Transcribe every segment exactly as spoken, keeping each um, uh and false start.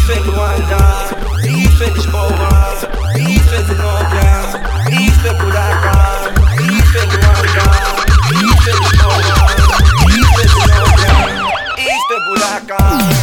Isso é Luanda, isso é Lisboa, isso é Zenóbia, isso é Buraca, isso é Luanda, isso é Lisboa, isso é Zenóbia, isso é Buraca.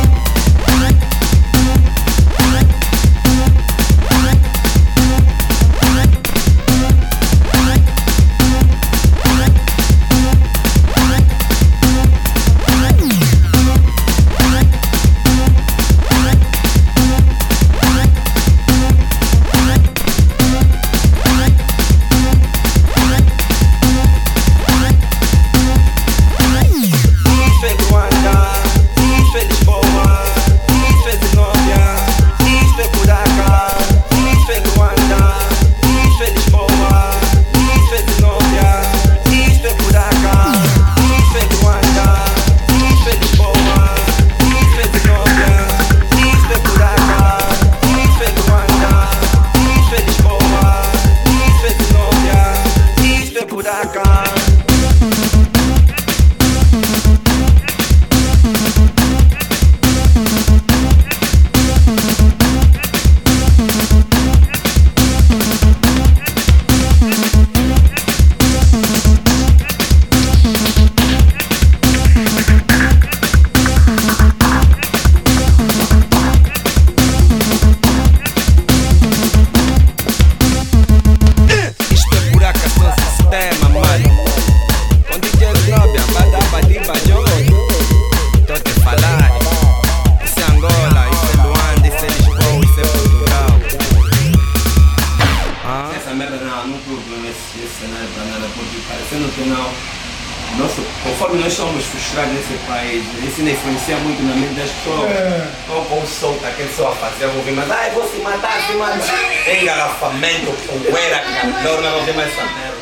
Nossa, conforme nós somos frustrados nesse país, isso ainda influencia muito na mente das pessoas. É. Não como solta aquele só a fazer, vou ver, mas ai, vou se matar, se matar. Engarrafamento, poeira, calor, não vou ver mais essa merda.